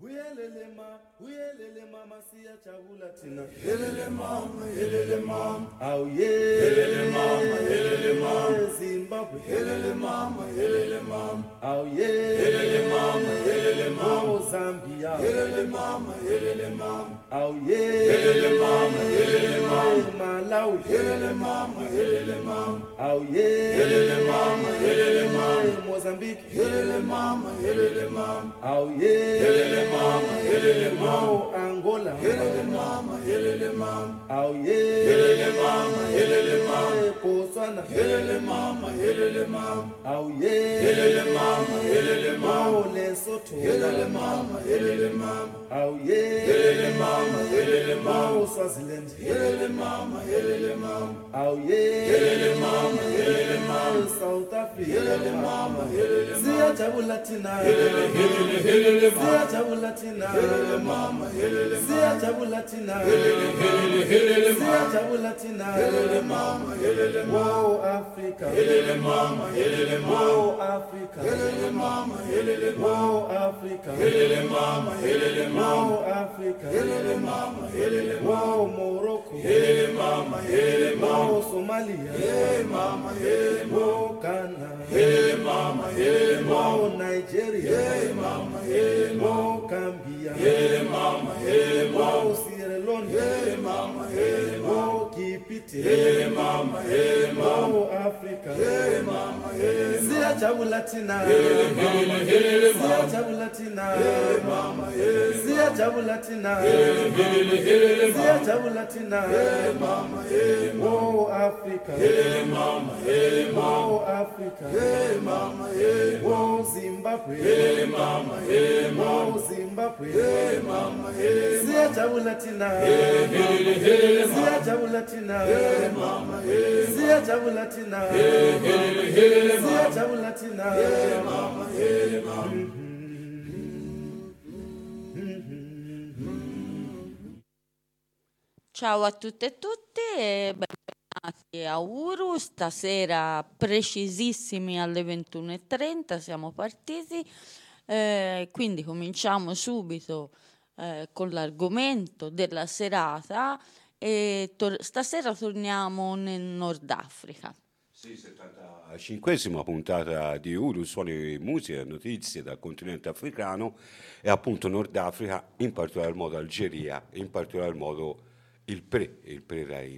uyelele mama siyajabula thina. Yelele mama, Awu yelele mama, Zimbabwe. yelele mama, Awu yelele mama, oh Zambia. yelele mama, Awu yelele mama, Malawi. yelele mama, Awu yelele mama, Mozambique. yelele mama, Awu yelele mama, oh Angola. yelele mama, Awu yelele mama, Botswana. yelele mama, Awu yelele mama, oh Lesotho. yelele mama, Awu yelele mama, oh Swaziland. yelele mama, Awu yelele mama, South Africa. yelele mama, Siyajabula thina. yelele mama, Siyajabula thina. yelele mama, Siyajabula thina. Siyajabula thina. yelele mama, Wow Africa. yelele mama, Wow Africa. yelele mama, Wow Africa. yelele mama, Wow Africa. yelele mama, Wow Morocco. yelele mama, Wow Somalia. mama, Wow Ghana. yelele mama, Wow Nigeria. mama, Wow Gambia. yelele mama, Wow Sierra Leone. mama, Wow Kipiti. mama, Wow Africa. mama, Siyajabula thina. Siyajabula thina. mama, Siyajabula thina. Siyajabula thina. mama, Wow Africa. mama, Wow Africa. mama, Wow Zimbabwe. mama, Wow Zimbabwe. mama, Siyajabula thina. Siyajabula thina. Siyajabula thina. Siyajabula thina. Ciao a tutte e tutti e bentornati a Uru. Stasera precisissimi alle 21:30 siamo partiti, quindi cominciamo subito con l'argomento della serata e stasera torniamo nel Nord Africa. Sì, 75esima puntata di Uru, suoni, musica e notizie dal continente africano e appunto Nord Africa, in particolar modo Algeria, in particolar modo il pre-Rai.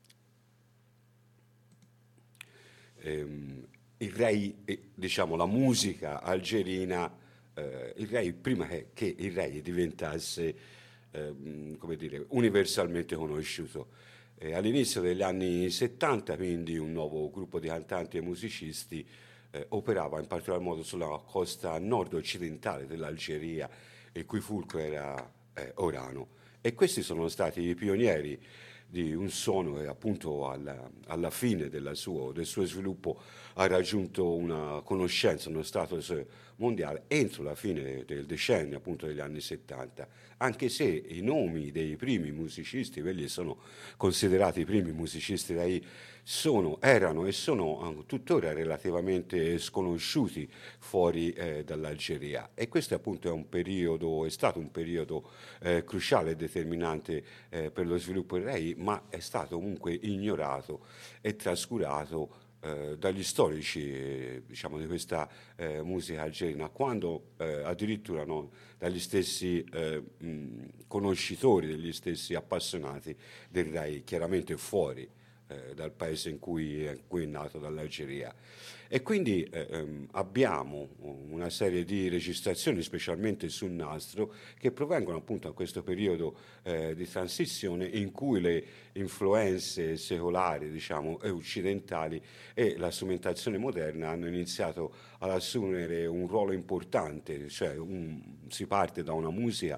Il Rai, diciamo la musica algerina, il Rai prima che il Rai diventasse come dire, universalmente conosciuto. All'inizio degli anni 70, quindi, un nuovo gruppo di cantanti e musicisti operava in particolar modo sulla costa nord-occidentale dell'Algeria, il cui fulcro era Orano. E questi sono stati i pionieri di un suono che appunto alla fine del suo sviluppo ha raggiunto una conoscenza, uno status mondiale entro la fine del decennio appunto degli anni 70, anche se i nomi dei primi musicisti, quelli sono considerati i primi musicisti erano e sono tuttora relativamente sconosciuti fuori dall'Algeria, e questo appunto è stato un periodo cruciale e determinante per lo sviluppo del Rai, ma è stato comunque ignorato e trascurato dagli storici diciamo di questa musica algerina, quando addirittura dagli stessi conoscitori, degli stessi appassionati del Rai, chiaramente fuori dal paese in cui è nato, dall'Algeria. E quindi abbiamo una serie di registrazioni, specialmente sul nastro, che provengono appunto da questo periodo di transizione in cui le influenze secolari, diciamo, e occidentali e la strumentazione moderna hanno iniziato ad assumere un ruolo importante, cioè si parte da una musica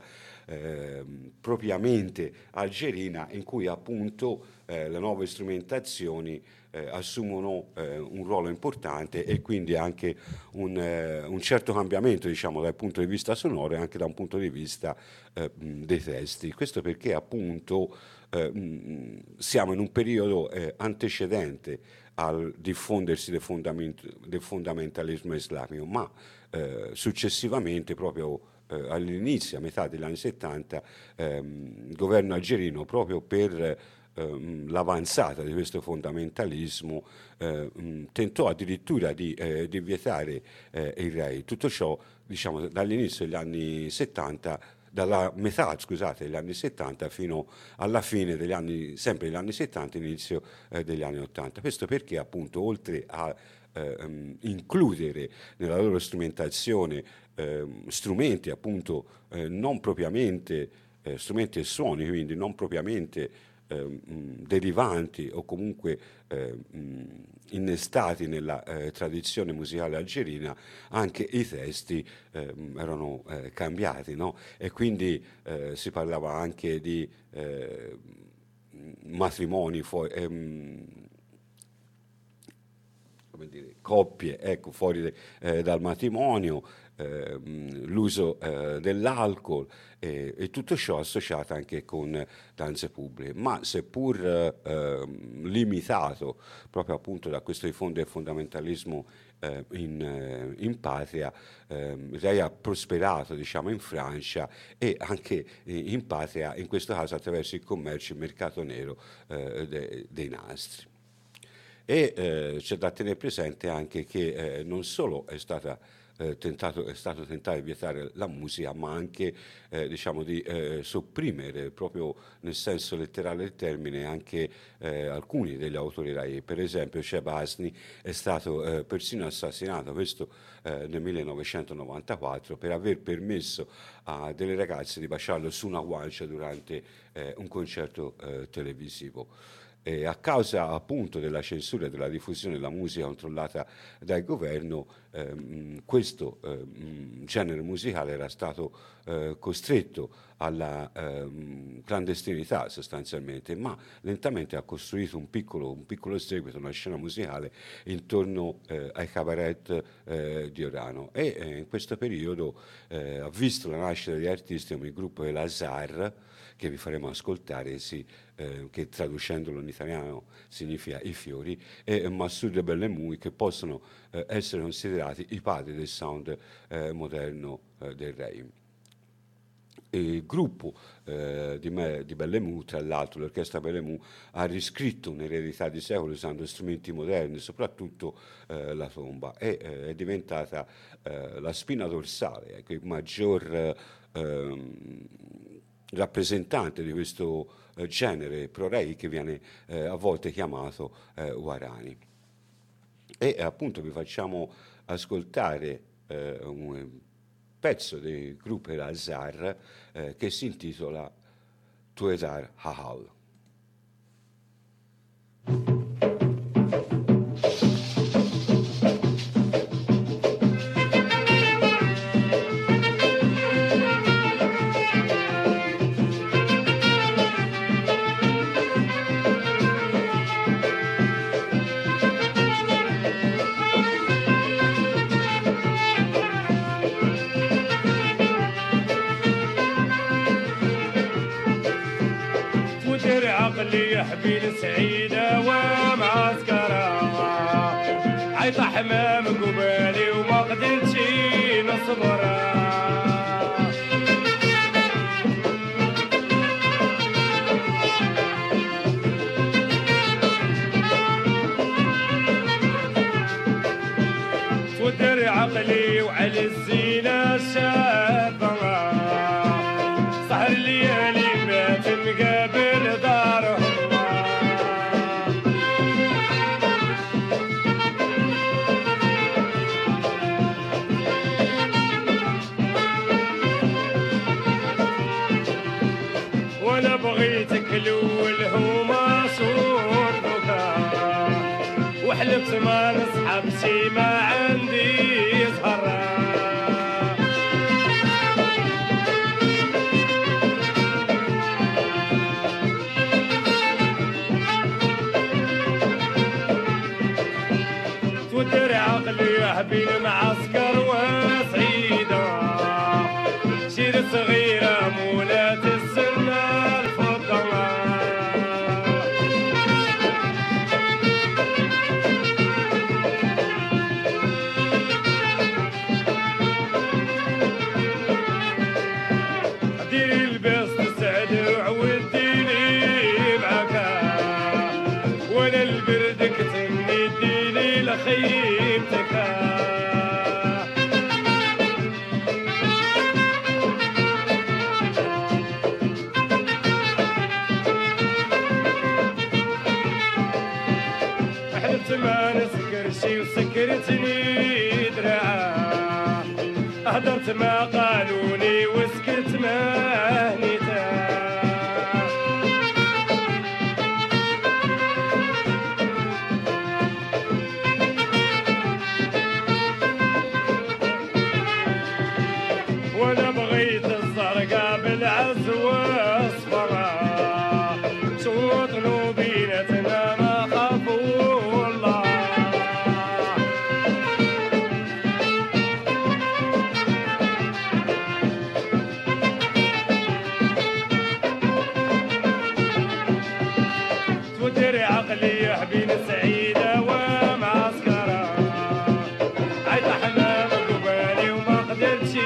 propriamente algerina, in cui appunto le nuove strumentazioni assumono un ruolo importante, e quindi anche un certo cambiamento, diciamo, dal punto di vista sonoro e anche da un punto di vista dei testi. Questo perché appunto siamo in un periodo antecedente al diffondersi del fondamentalismo islamico, ma successivamente proprio all'inizio, a metà degli anni 70, il governo algerino, proprio per l'avanzata di questo fondamentalismo, tentò addirittura di vietare il rave. Tutto ciò, diciamo, dall'inizio degli anni 70, dalla metà, scusate, degli anni 70 fino alla fine degli anni, sempre degli anni 70, inizio degli anni 80. Questo perché, appunto, oltre a includere nella loro strumentazione strumenti, appunto, non propriamente strumenti e suoni, quindi non propriamente derivanti o comunque innestati nella tradizione musicale algerina, anche i testi erano cambiati, no? E quindi si parlava anche di matrimoni come dire, coppie, ecco, fuori dal matrimonio, l'uso dell'alcol e tutto ciò associato anche con danze pubbliche, ma seppur limitato proprio appunto da questo fondamentalismo in patria, lei ha prosperato, diciamo, in Francia e anche in patria, in questo caso attraverso il commercio, il mercato nero dei nastri. E c'è da tenere presente anche che non solo è stato tentato di vietare la musica, ma anche diciamo di sopprimere, proprio nel senso letterale del termine, anche alcuni degli autori rave. Per esempio Shebasni è stato persino assassinato, questo nel 1994, per aver permesso a delle ragazze di baciarlo su una guancia durante un concerto televisivo. A causa appunto della censura e della diffusione della musica controllata dal governo, questo genere musicale era stato costretto alla clandestinità sostanzialmente, ma lentamente ha costruito un piccolo seguito, una scena musicale intorno ai cabaret di Orano, e in questo periodo ha visto la nascita di artisti come il gruppo El Azhar, che vi faremo ascoltare, che traducendolo in italiano significa i fiori, e Massoud Bellemou, che possono essere considerati i padri del sound moderno del rave. Il gruppo di Bellemou, tra l'altro l'orchestra Bellemou, ha riscritto un'eredità di secoli usando strumenti moderni, soprattutto la tromba, e è diventata la spina dorsale, ecco, il maggior rappresentante di questo genere pro-rave, che viene a volte chiamato Warani. E appunto vi facciamo ascoltare un pezzo del gruppo El Azhar che si intitola Tuedar Hahal. عقلي حبيل سعيدة ومعسكرة عيط حمام قبالي وما قدرتش نصبر تودر عقلي وعلى الزينة الشابة سهر الليالي بات مقابل دارهم وانا بغيتك الاول هما صورتك وحلفت ما نصحب شي ما عندي زهره ودر عقلي حبيب معسكر وسعيدة شير صغيرة مولات السنة الفضلة هدرت ما قالوني وسكت ما هنيتا وانا بغيت الزرقاء بالعز واصفرا شوطنوا بينتنا ما خافوا الله تودري عقلي بين سعيدة ومعسكرة عيد حمام قبالي وما قدرتش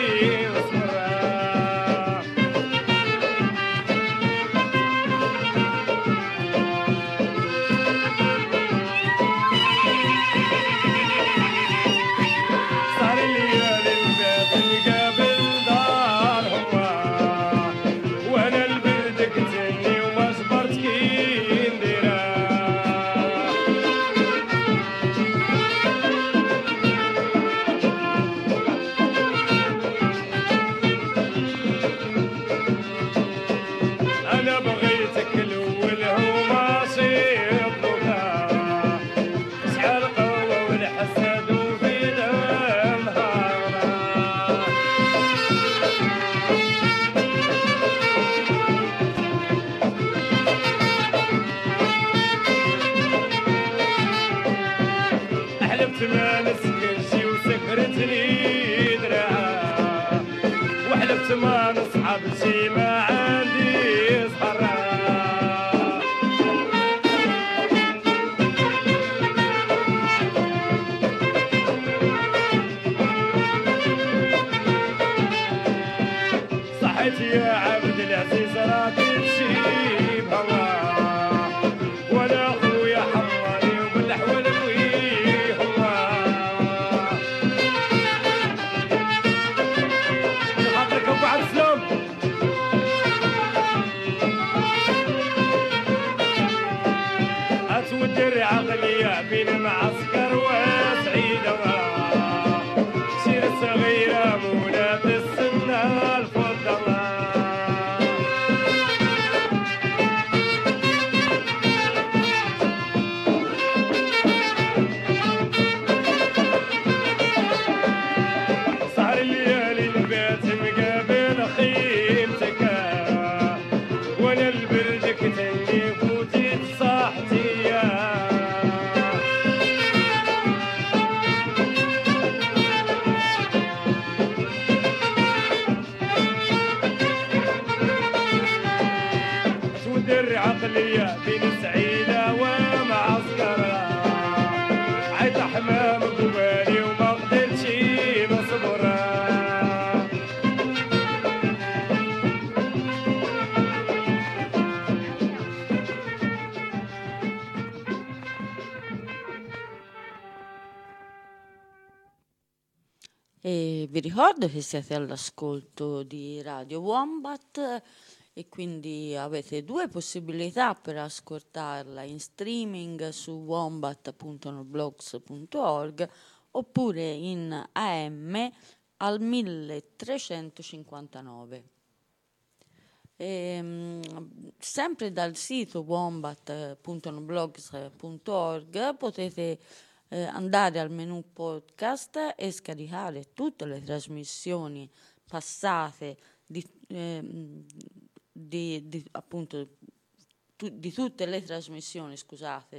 ما نسكنش وسكرتني دراعة وحلفت ما نصحب شي ما عندي صحرا صحيت يا عبد العزيز راك تمشي بهواه وانا اخويا حراني وبالحول ودري عقلي بين معسكر وسعيدة شير صغيرة مولى بالسنة الفضلة سهر الليالي البيت مقابل خيمتك وانا البرد كتني فوتي صاحتي تودر عقلية بين سعيدة ومعسكرة عيد حمام قبالي وما قدرتش نصبرها E vi ricordo che siete all'ascolto di Radio Wombat e quindi avete due possibilità per ascoltarla in streaming su wombat.noblogs.org oppure in AM al 1359. Sempre dal sito wombat.noblogs.org potete andare al menu podcast e scaricare tutte le trasmissioni passate appunto di tutte le trasmissioni, scusate,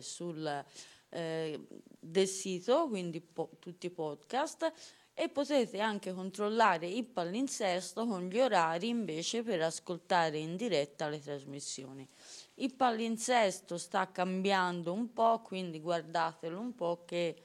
del sito, quindi tutti i podcast, e potete anche controllare il palinsesto con gli orari invece per ascoltare in diretta le trasmissioni. Il palinsesto sta cambiando un po', quindi guardatelo un po' che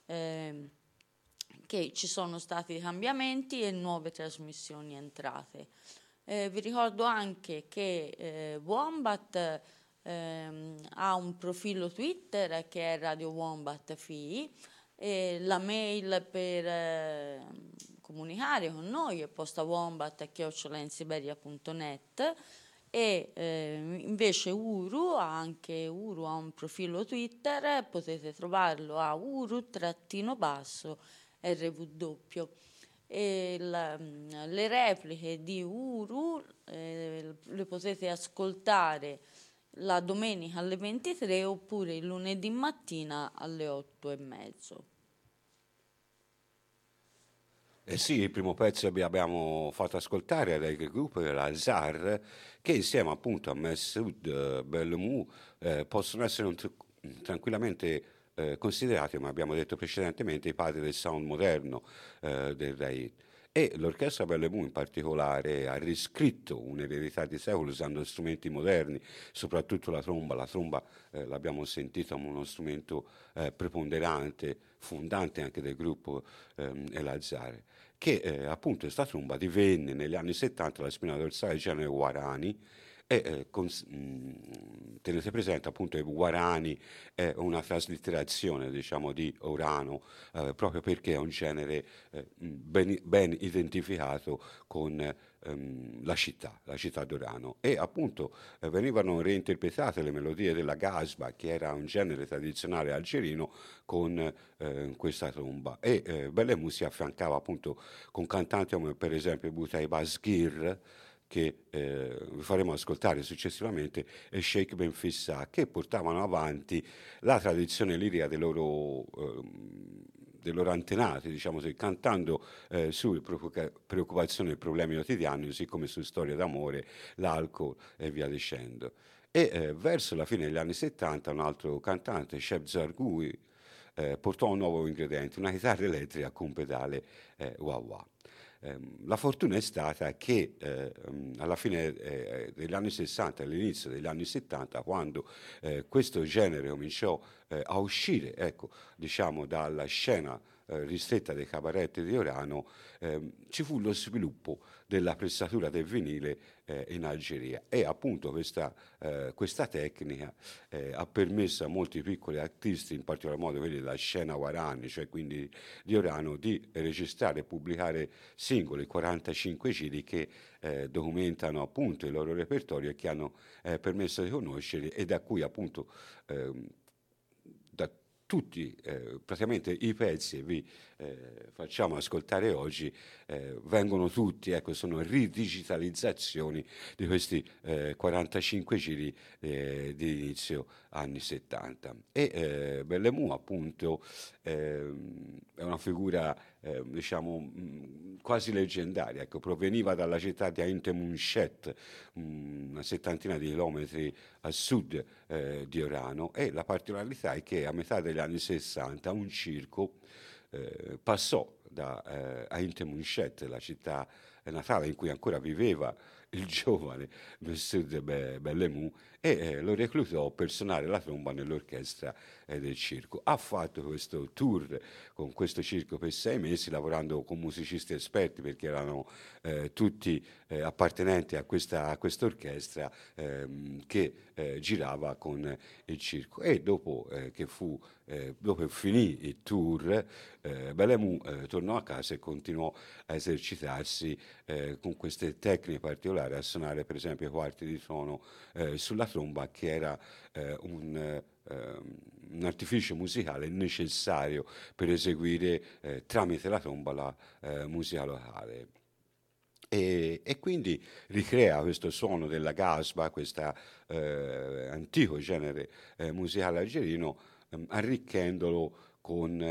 ci sono stati cambiamenti e nuove trasmissioni entrate. Vi ricordo anche che Wombat ha un profilo Twitter che è Radio Wombat FI, e la mail per comunicare con noi è postawombat@insiberia.net. E invece Uru ha un profilo Twitter, potete trovarlo a uru-RW. e le repliche di Uru le potete ascoltare la domenica alle 23 oppure il lunedì mattina alle 8:30. Eh sì, il primo pezzo che abbiamo fatto ascoltare era il gruppo Lazar, che insieme appunto a Messoud Bellemou possono essere tranquillamente considerati, come abbiamo detto precedentemente, i padri del sound moderno del Raid. E l'orchestra Bellemou in particolare ha riscritto un'eredità di secoli usando strumenti moderni, soprattutto la tromba. La tromba, l'abbiamo sentito, è uno strumento preponderante, fondante anche del gruppo El Azhar, che appunto questa tromba divenne negli anni 70 la spina dorsale del genere Guarani. E tenete presente appunto che Guarani è una traslitterazione, diciamo, di Orano, proprio perché è un genere ben identificato con la città d'Orano. E appunto venivano reinterpretate le melodie della gasba, che era un genere tradizionale algerino, con questa tromba. E Bellemou si affiancava appunto con cantanti come per esempio Boutaiba Sghir, che vi faremo ascoltare successivamente, e Sheikh Ben Fissa, che portavano avanti la tradizione lirica dei loro antenati, diciamo così, cantando su preoccupazioni e problemi quotidiani, così come su storie d'amore, l'alcol e via dicendo. E verso la fine degli anni 70 un altro cantante, Sheb Zargoui, portò un nuovo ingrediente, una chitarra elettrica con pedale wah-wah. La fortuna è stata che alla fine degli anni 60 all'inizio degli anni 70, quando questo genere cominciò a uscire, ecco, diciamo, dalla scena ristretta dei cabaret di Orano, ci fu lo sviluppo della pressatura del vinile in Algeria, e appunto questa tecnica ha permesso a molti piccoli artisti, in particolar modo quelli della scena Guarani, cioè quindi di Orano, di registrare e pubblicare singoli 45 giri che documentano appunto il loro repertorio e che hanno permesso di conoscere, e da cui appunto da tutti praticamente i pezzi che vi facciamo ascoltare oggi vengono tutti, ecco, sono ridigitalizzazioni di questi 45 giri di inizio anni 70. E Bellemou appunto è una figura diciamo quasi leggendaria, ecco, proveniva dalla città di Ain Temunshet, una settantina di chilometri a sud di Orano, e la particolarità è che a metà degli anni 60 un circo passò da Ain Temunshet, la città natale in cui ancora viveva il giovane Messoud Bellemou, e lo reclutò per suonare la tromba nell'orchestra del circo. Ha fatto questo tour con questo circo per 6 mesi, lavorando con musicisti esperti, perché erano tutti appartenenti a questa orchestra che girava con il circo. E dopo dopo finì il tour, Bellemou tornò a casa e continuò a esercitarsi con queste tecniche particolari, a suonare per esempio i quarti di tono sulla tromba, che era un artificio musicale necessario per eseguire tramite la tromba la musica locale. E quindi ricrea questo suono della gasba, questo antico genere musicale algerino, arricchendolo con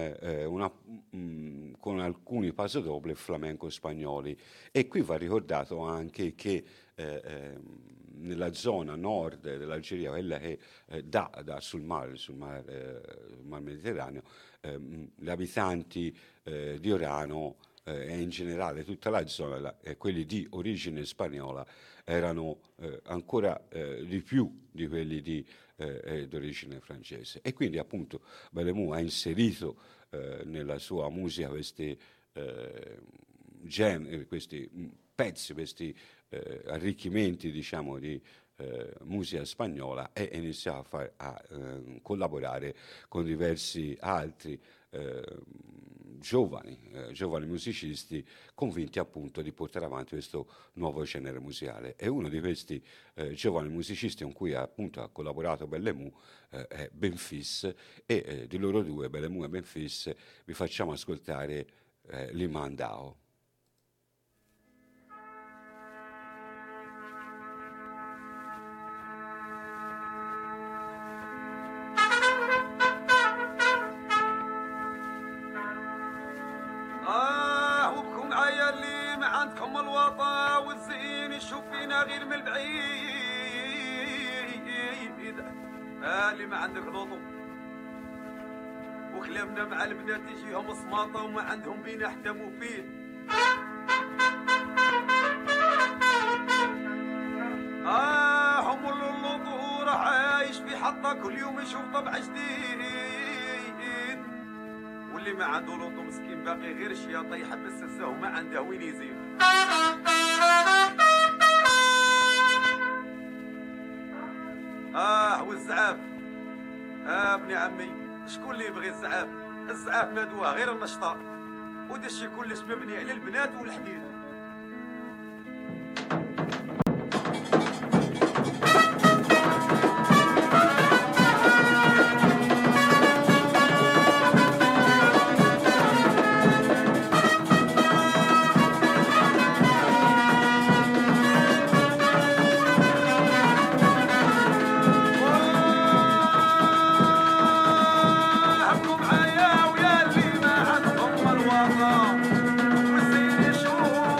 alcuni pasodoble flamenco spagnoli. E qui va ricordato anche che nella zona nord dell'Algeria, quella che dà sul mar Mediterraneo, gli abitanti di Orano e in generale tutta la zona, quelli di origine spagnola, erano ancora di più di quelli di d'origine francese. E quindi appunto Bellemou ha inserito nella sua musica questi generi, questi pezzi, questi arricchimenti, diciamo, di musica spagnola, e iniziò a collaborare con diversi altri giovani musicisti, convinti appunto di portare avanti questo nuovo genere musicale. E uno di questi giovani musicisti con cui appunto ha collaborato Bellemou è Ben Fis, di loro due, Bellemou e Ben Fis, vi facciamo ascoltare L'Imandao. ما عندكم الوطا والزين يشوف فينا غير من البعيد. اللي ما عندك لوطو وكلامنا مع البنات يجيهم صماطة وما عندهم بينا حتى مفيد. هم اللوطو راح عايش في حطة كل يوم يشوف طبع جديد. واللي ما عنده لوطو مسكين باقي غير الشياطة يحبس السه وما عنده وين يزيد. والزعاف ابني عمي شكون اللي يبغي الزعاف؟ الزعاف مادوه غير النشطة ودشي كلش مبني على البنات والحديد. والزين يشوف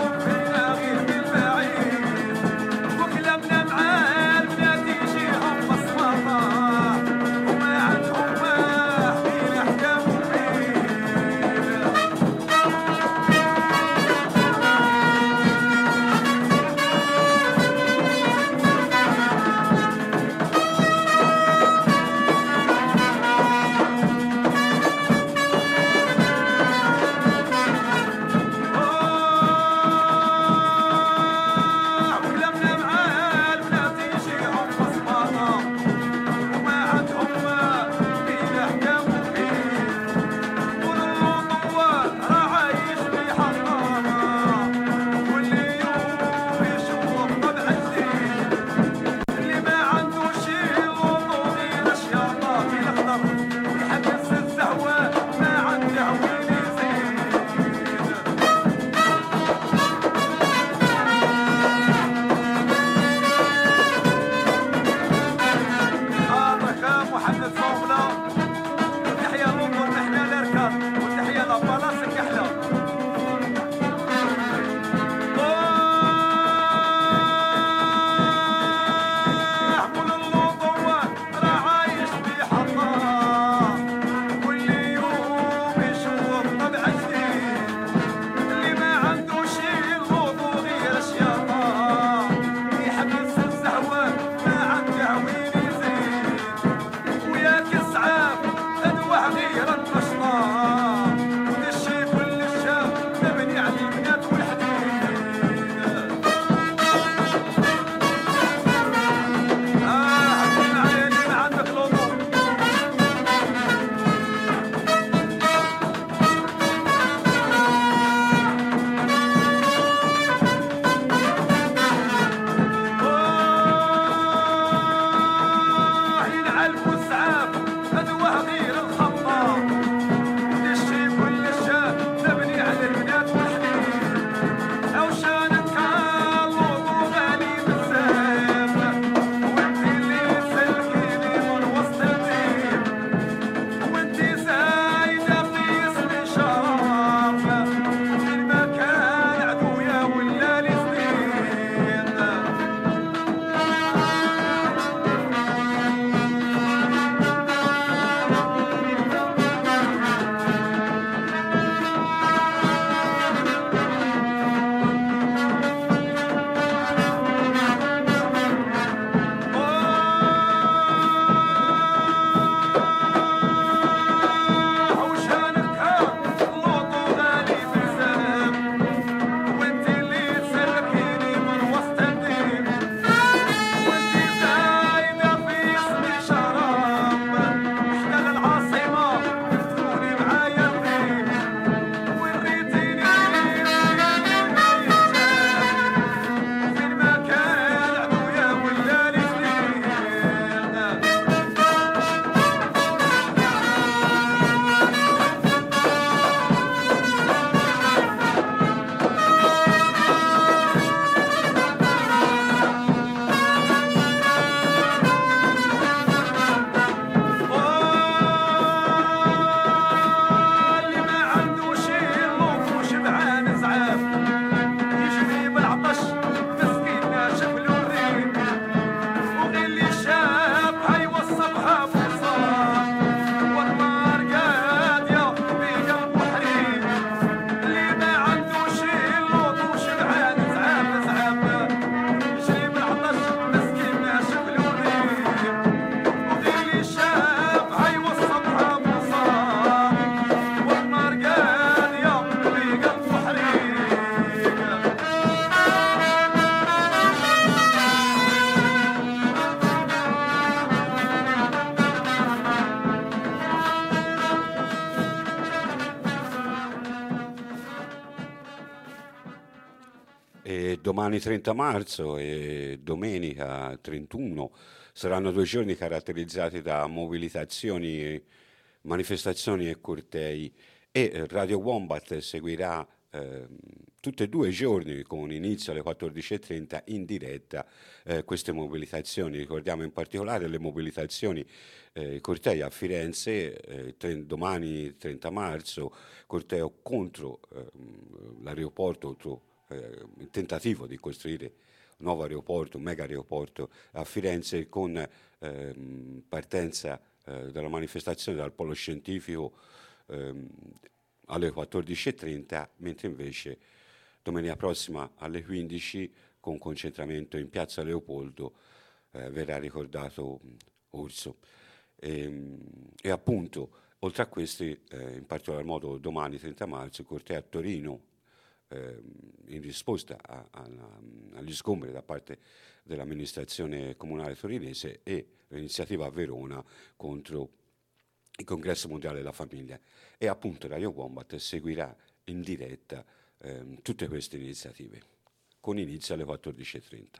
E domani 30 marzo e domenica 31 saranno 2 giorni caratterizzati da mobilitazioni, manifestazioni e cortei, e Radio Wombat seguirà tutti e 2 i giorni, con inizio alle 14:30 in diretta, queste mobilitazioni. Ricordiamo in particolare le mobilitazioni, cortei a Firenze, domani 30 marzo, corteo contro l'aeroporto, contro il tentativo di costruire un nuovo aeroporto, un mega aeroporto a Firenze, con partenza della manifestazione dal polo scientifico alle 14:30, mentre invece domenica prossima alle 15, con concentramento in piazza Leopoldo, verrà ricordato Urso. E appunto, oltre a questi, in particolar modo domani 30 marzo, il corteo a Torino, in risposta agli sgomberi da parte dell'amministrazione comunale torinese, e l'iniziativa a Verona contro il Congresso Mondiale della Famiglia. E appunto Radio Wombat seguirà in diretta tutte queste iniziative, con inizio alle 14:30.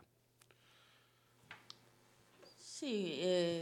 Sì,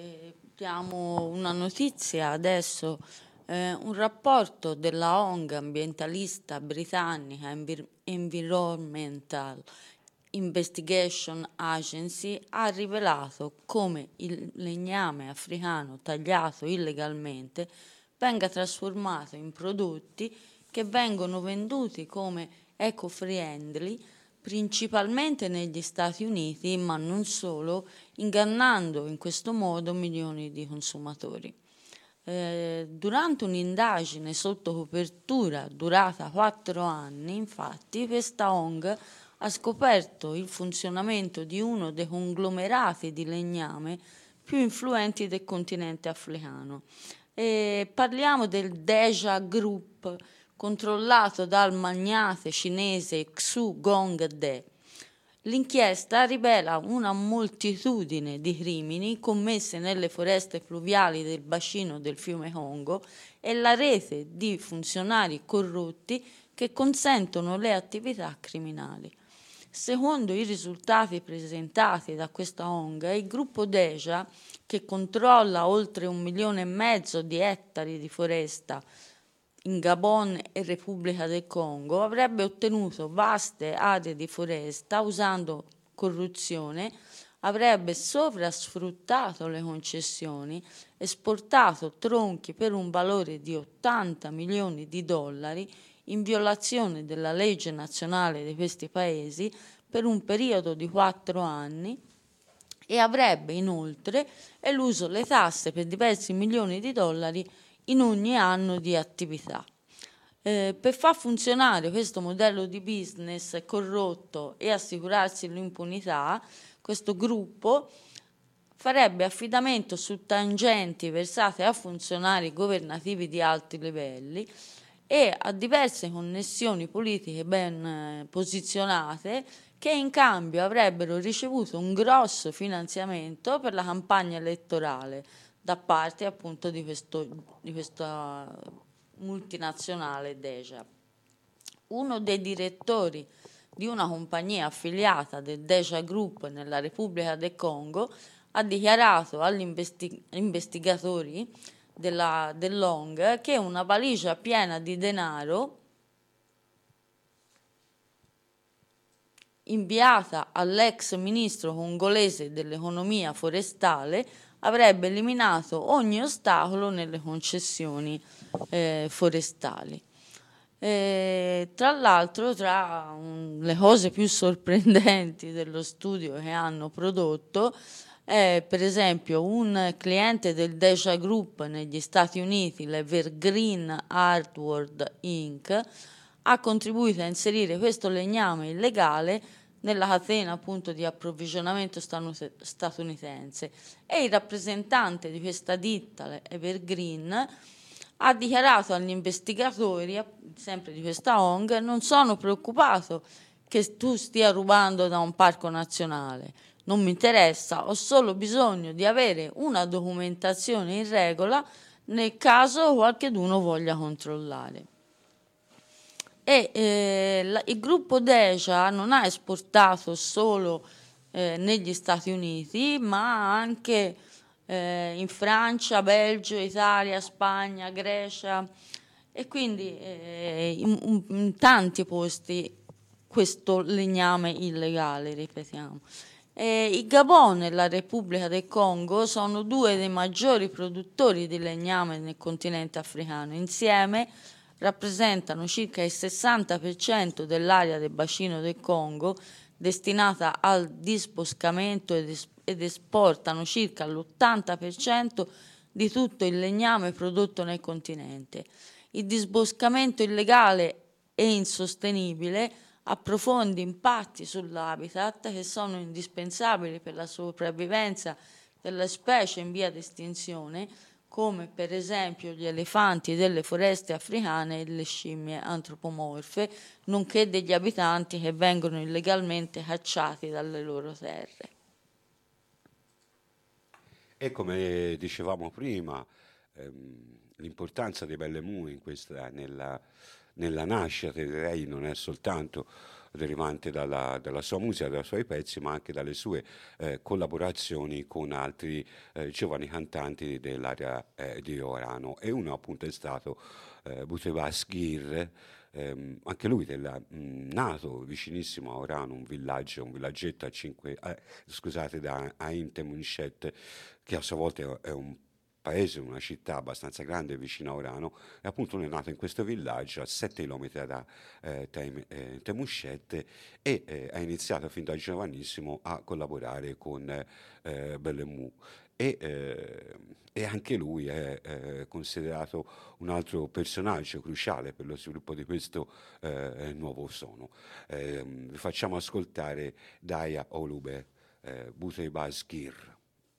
diamo una notizia adesso. Un rapporto della ONG ambientalista britannica Environmental Investigation Agency ha rivelato come il legname africano tagliato illegalmente venga trasformato in prodotti che vengono venduti come eco-friendly principalmente negli Stati Uniti, ma non solo, ingannando in questo modo milioni di consumatori. Durante un'indagine sotto copertura durata 4 anni, infatti, questa ONG ha scoperto il funzionamento di uno dei conglomerati di legname più influenti del continente africano. Parliamo del Deja Group, controllato dal magnate cinese Xu Gongde. L'inchiesta rivela una moltitudine di crimini commessi nelle foreste pluviali del bacino del fiume Congo e la rete di funzionari corrotti che consentono le attività criminali. Secondo i risultati presentati da questa ONG, il gruppo Deja, che controlla oltre 1,5 milioni di ettari di foresta in Gabon e Repubblica del Congo, avrebbe ottenuto vaste aree di foresta usando corruzione, avrebbe sovrasfruttato le concessioni, esportato tronchi per un valore di $80 milioni in violazione della legge nazionale di questi paesi per un periodo di 4 anni, e avrebbe inoltre eluso le tasse per diversi milioni di dollari in ogni anno di attività. Per far funzionare questo modello di business corrotto e assicurarsi l'impunità, questo gruppo farebbe affidamento su tangenti versate a funzionari governativi di alti livelli e a diverse connessioni politiche ben posizionate, che in cambio avrebbero ricevuto un grosso finanziamento per la campagna elettorale da parte appunto di questa multinazionale Deja. Uno dei direttori di una compagnia affiliata del Deja Group nella Repubblica del Congo ha dichiarato agli investigatori dell'ONG che una valigia piena di denaro inviata all'ex ministro congolese dell'economia forestale avrebbe eliminato ogni ostacolo nelle concessioni forestali. Tra l'altro, tra le cose più sorprendenti dello studio che hanno prodotto, per esempio un cliente del Deja Group negli Stati Uniti, l'Evergreen Hardwood Inc., ha contribuito a inserire questo legname illegale nella catena appunto di approvvigionamento statunitense, e il rappresentante di questa ditta, Evergreen, ha dichiarato agli investigatori, sempre di questa ONG: non sono preoccupato che tu stia rubando da un parco nazionale, non mi interessa, ho solo bisogno di avere una documentazione in regola nel caso qualcheduno voglia controllare. E il gruppo Deja non ha esportato solo negli Stati Uniti, ma anche in Francia, Belgio, Italia, Spagna, Grecia, e quindi in tanti posti questo legname illegale, ripetiamo. Il Gabon e la Repubblica del Congo sono due dei maggiori produttori di legname nel continente africano. Insieme rappresentano circa il 60% dell'area del bacino del Congo destinata al disboscamento ed esportano circa l'80% di tutto il legname prodotto nel continente. Il disboscamento illegale e insostenibile ha profondi impatti sull'habitat che sono indispensabili per la sopravvivenza delle specie in via di estinzione, come per esempio gli elefanti delle foreste africane e le scimmie antropomorfe, nonché degli abitanti che vengono illegalmente cacciati dalle loro terre. E come dicevamo prima, l'importanza di Bellemou nella nascita dei Rei non è soltanto derivante dalla sua musica, dai suoi pezzi, ma anche dalle sue collaborazioni con altri giovani cantanti dell'area di Orano. E uno appunto è stato Bouteba Sghir, anche lui nato vicinissimo a Orano, un villaggetto da Ain Temunshet, che a sua volta è un paese, una città abbastanza grande vicino a Orano, e appunto lui è nato in questo villaggio a 7 km da Temunshet, e ha iniziato fin da giovanissimo a collaborare con Bellemou. E anche lui è considerato un altro personaggio cruciale per lo sviluppo di questo nuovo suono. Vi facciamo ascoltare Daya Olube, Bouteba Sghir.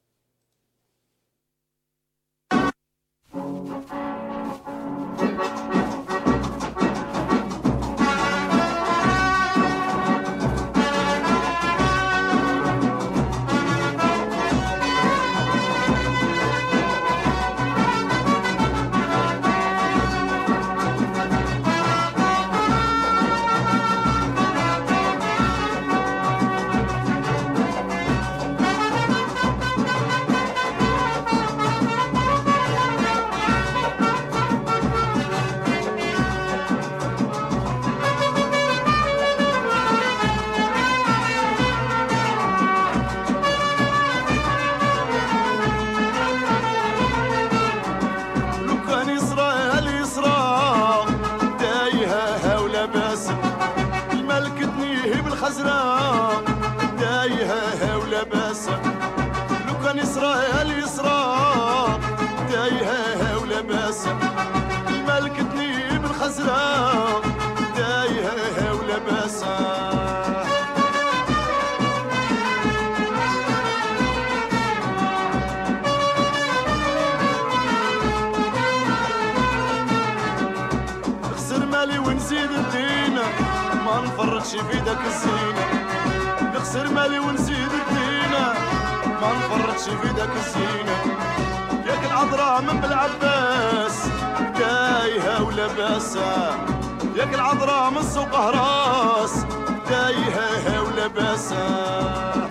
ياك العذراء من سوق هراس دايها ولباسها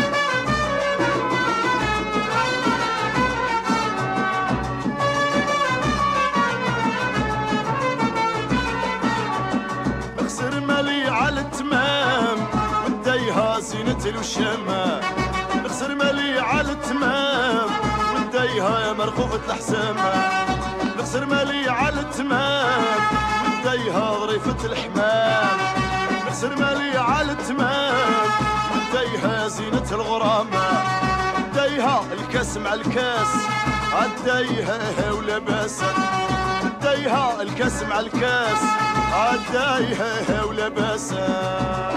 اخسر مالي على التمام ودايها زينة الوشامة اخسر مالي على التمام ودايها يا مرخوفة الحسامة اخسر مالي على التمام ودايها ظريفة الحمام اخسر مالي على التمام ودايها زينة الغرامة ودايها الكاس مع الكاس عدايها ولباسها ودايها الكاس مع الكاس عدايها ولباسها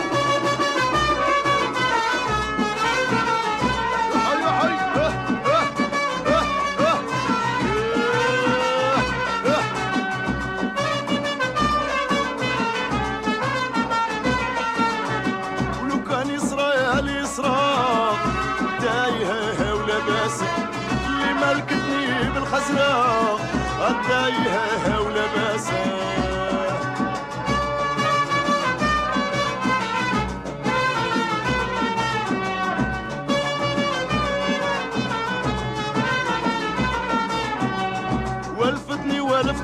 اللي ملكتني بالخزرة عدايها ولباسها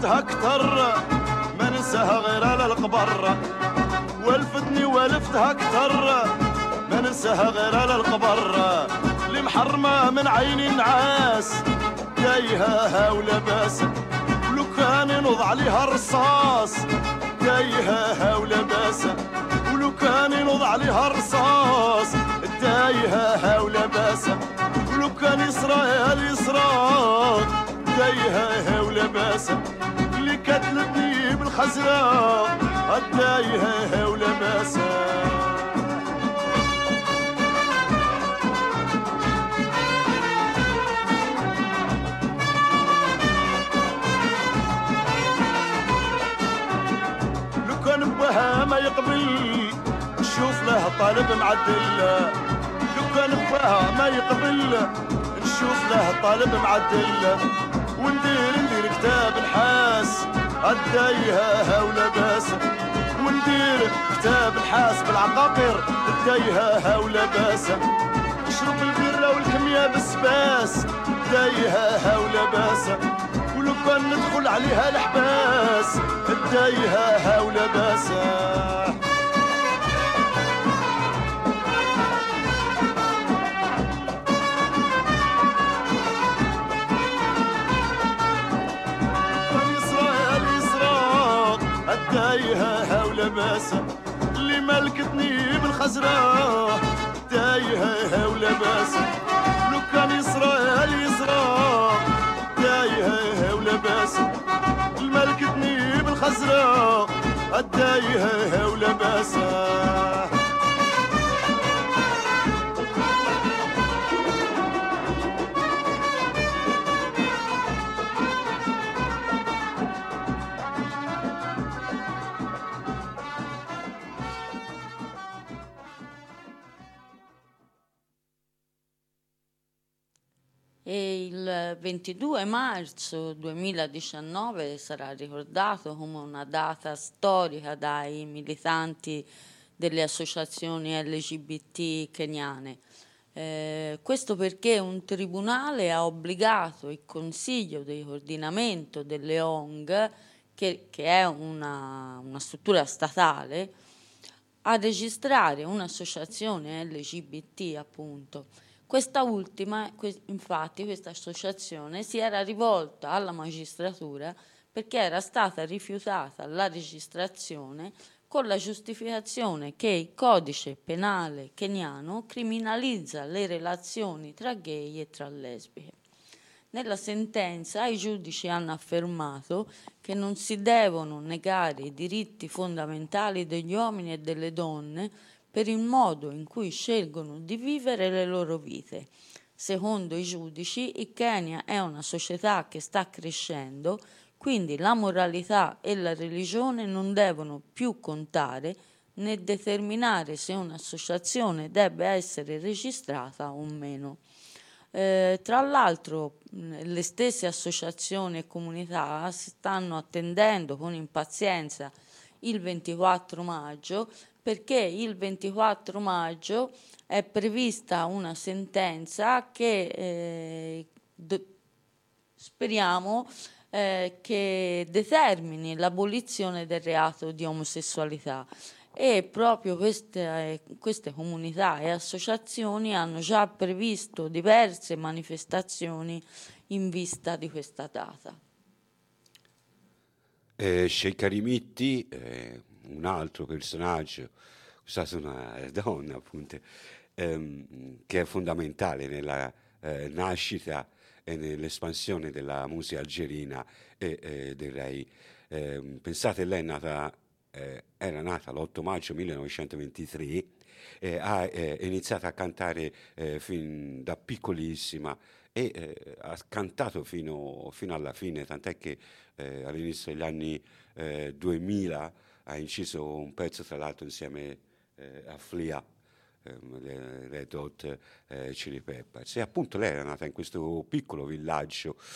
ولفتها اكتر ما ننساها غير على القبر ولفتني ولفتها اكتر ما ننساها غير على القبر اللي محرمه من عيني النعاس تايهاها ولباسه ولو كان ينوض عليها الرصاص تايهاها ولباسه ولو كان ينوض عليها الرصاص تايهاها ولباسه ولو كان يسرى اليسرى تايهاها ولباسه اللي كتلتني بالخزرة تايهاها ولباسه ما يقبل نشوف له طالب معدل لو كان بها ما يقبل نشوف له طالب معدل وندير كتاب الحاس الدايها ولباسه وندير كتاب الحاس بالعقاقير الدايها ولباسه نشرب البيره والكميه بالسباس الدايها ولباسه ولو كان ندخل عليها الحباس الدايها ولباسه تايهاها ولباسه اللي ملكتني بالخزرة تايهاها ولباسه لو كان يسرى اليسرى تايهاها ولباسه اللي ملكتني بالخزرة تايهاها ولباسه E il 22 marzo 2019 sarà ricordato come una data storica dai militanti delle associazioni LGBT keniane. Questo perché un tribunale ha obbligato il Consiglio di coordinamento delle ONG, che è una struttura statale, a registrare un'associazione LGBT, appunto. Questa ultima, infatti, questa associazione si era rivolta alla magistratura perché era stata rifiutata la registrazione con la giustificazione che il codice penale keniano criminalizza le relazioni tra gay e tra lesbiche. Nella sentenza i giudici hanno affermato che non si devono negare i diritti fondamentali degli uomini e delle donne per il modo in cui scelgono di vivere le loro vite. Secondo i giudici, il Kenya è una società che sta crescendo, quindi la moralità e la religione non devono più contare né determinare se un'associazione debba essere registrata o meno. Tra l'altro, le stesse associazioni e comunità stanno attendendo con impazienza il 24 maggio, perché il 24 maggio è prevista una sentenza che speriamo che determini l'abolizione del reato di omosessualità. E proprio queste comunità e associazioni hanno già previsto diverse manifestazioni in vista di questa data. Sheikh Arimitti, un altro personaggio, questa è una donna appunto, che è fondamentale nella nascita e nell'espansione della musica algerina e del Rai. Pensate, lei era nata l'8 maggio 1923, ha iniziato a cantare fin da piccolissima e ha cantato fino alla fine, tant'è che all'inizio degli anni 2000 ha inciso un pezzo, tra l'altro insieme a Flia, le Red Hot Chili Peppers. E appunto lei era nata in questo piccolo villaggio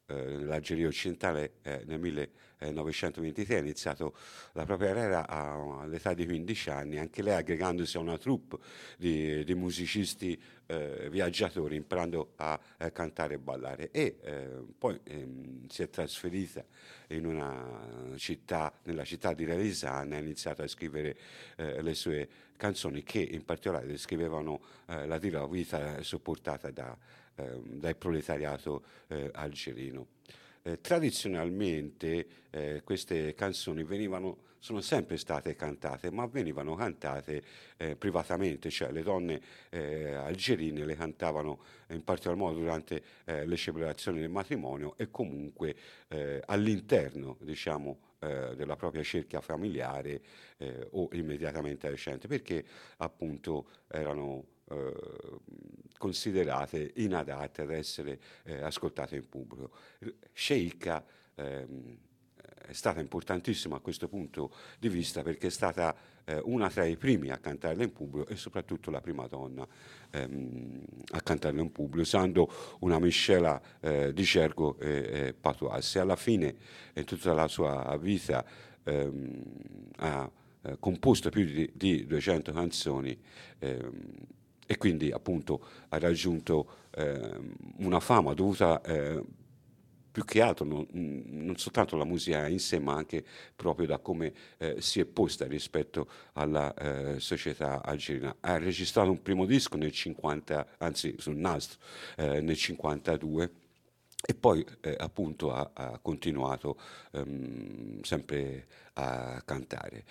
nell'Algeria occidentale nel 1923, ha iniziato la propria carriera all'età di 15 anni, anche lei aggregandosi a una troupe di musicisti viaggiatori, imparando a cantare e ballare, e poi si è trasferita in una città, nella città di Relizana, ha iniziato a scrivere le sue canzoni, che in particolare descrivevano la dura vita sopportata dal proletariato algerino. Tradizionalmente queste canzoni sono sempre state cantate, ma venivano cantate privatamente, cioè le donne algerine le cantavano in particolar modo durante le celebrazioni del matrimonio e comunque all'interno, diciamo, della propria cerchia familiare o immediatamente recente, perché appunto erano considerate inadatte ad essere ascoltate in pubblico. Sheikha è stata importantissima a questo punto di vista, perché è stata una tra i primi a cantarla in pubblico e soprattutto la prima donna a cantarla in pubblico, usando una miscela di gergo e patois. E alla fine, in tutta la sua vita, ha composto più di 200 canzoni, e quindi appunto ha raggiunto una fama dovuta più che altro non soltanto alla musica in sé, ma anche proprio da come si è posta rispetto alla società algerina. Ha registrato un primo disco nel 50, anzi sul nastro nel 52, e poi appunto ha continuato sempre a cantare.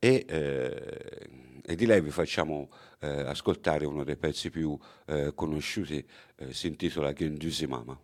E di lei vi facciamo ascoltare uno dei pezzi più conosciuti, si intitola Gündüzü Mama.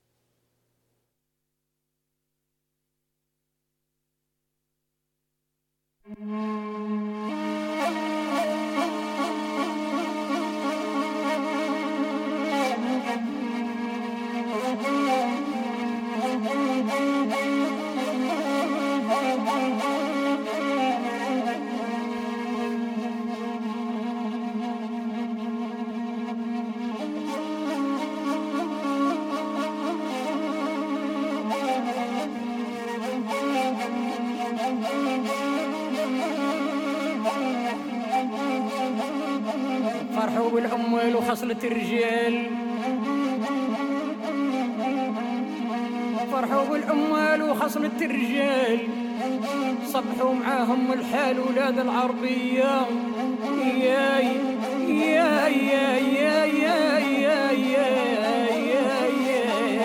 فرحوا بالأموال وخصلة الرجال فرحوا بالأموال وخصلة الرجال صبحوا معاهم الحال ولاد العربية يا يا يا يا يا يا يا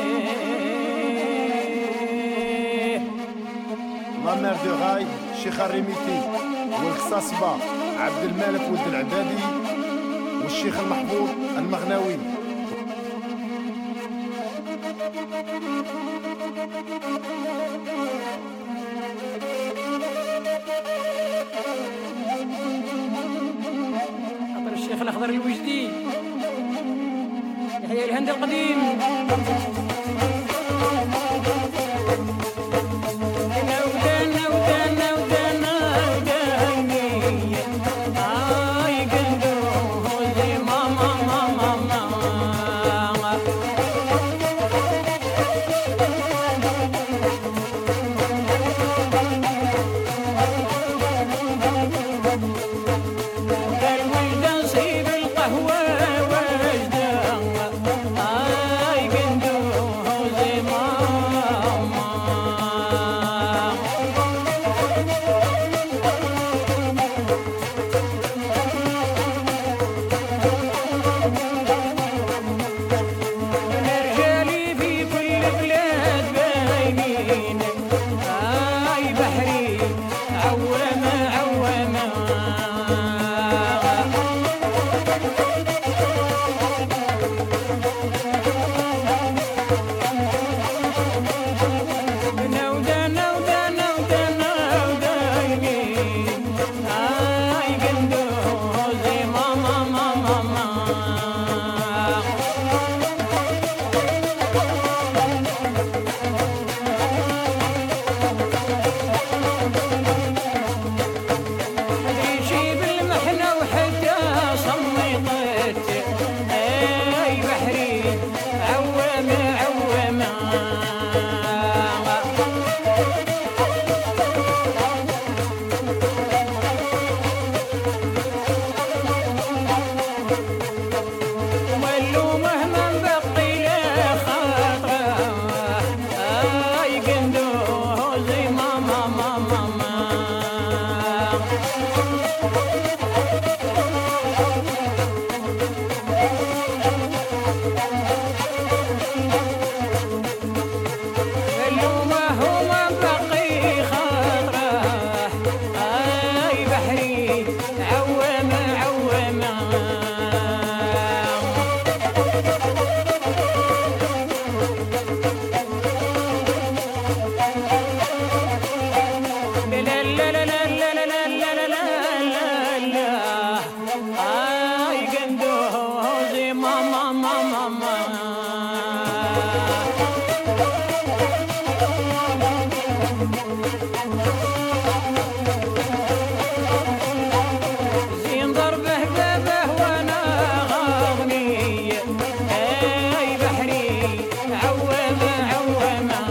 لا مير دو غاي شيخ الريميتي والخصاصبة عبد الملك ولد العبادي والشيخ المحفوظ المغناوي. خاطر الشيخ الأخضر الوجدي يحيى الهند القديم قهوة وجدة زين ضربه بابه وانا غاضني اي بحري عوامه عوامه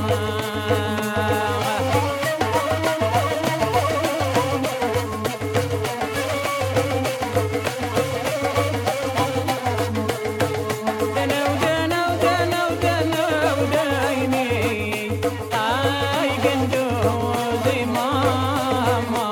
دنا ودنا ودنا ودنا ودايني اي قندوزي ماما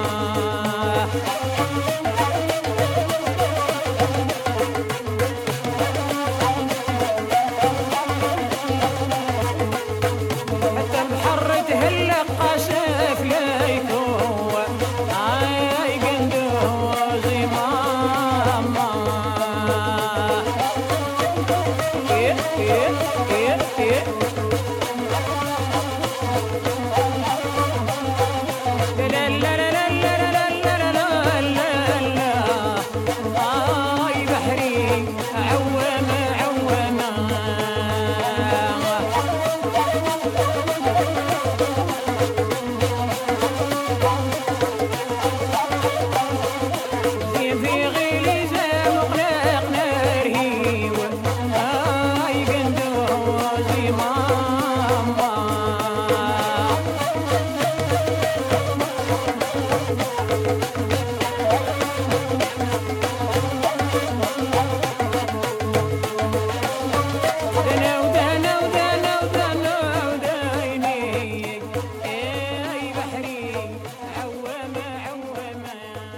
حتى البحر تهلق قاسف ليكو اي قندوزي ماما إيه إيه إيه إيه لا لا لا لا لا لا لا لا لا لا اي بحري عوامه عوامه في غليزة مغلق نرهيب اي قندوزي ماما دنا ودنا ودنا ودنا ودايني اي بحري عوامه عوامه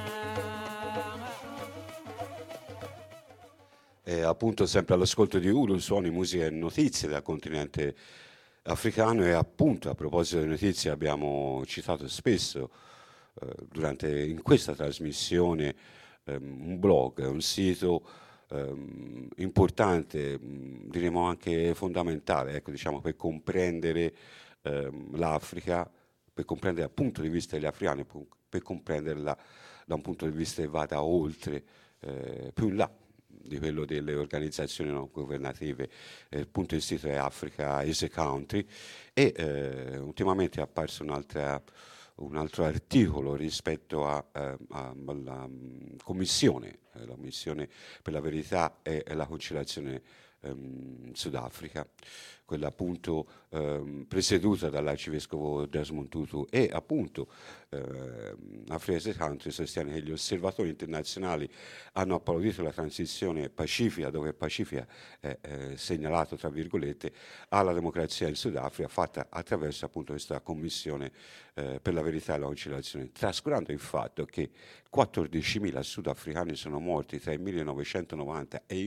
Appunto sempre all'ascolto di Ulu, suoni, musica e notizie dal continente africano. E appunto a proposito di notizie abbiamo citato spesso in questa trasmissione un blog, un sito importante, diremo anche fondamentale, ecco, diciamo, per comprendere l'Africa, per comprendere dal punto di vista degli africani, per comprenderla da un punto di vista che vada oltre, più in là di quello delle organizzazioni non governative. Appunto il sito è Africa is a Country e ultimamente è apparso un altro articolo rispetto alla commissione, la commissione per la verità e la conciliazione Sudafrica, quella appunto presieduta dall'arcivescovo Desmond Tutu. E appunto Africa is a Country sostiene che gli osservatori internazionali hanno applaudito la transizione pacifica, dove pacifica è segnalato tra virgolette, alla democrazia in Sudafrica, fatta attraverso appunto questa commissione per la verità e la conciliazione, trascurando il fatto che 14.000 sudafricani sono morti tra il 1990 e il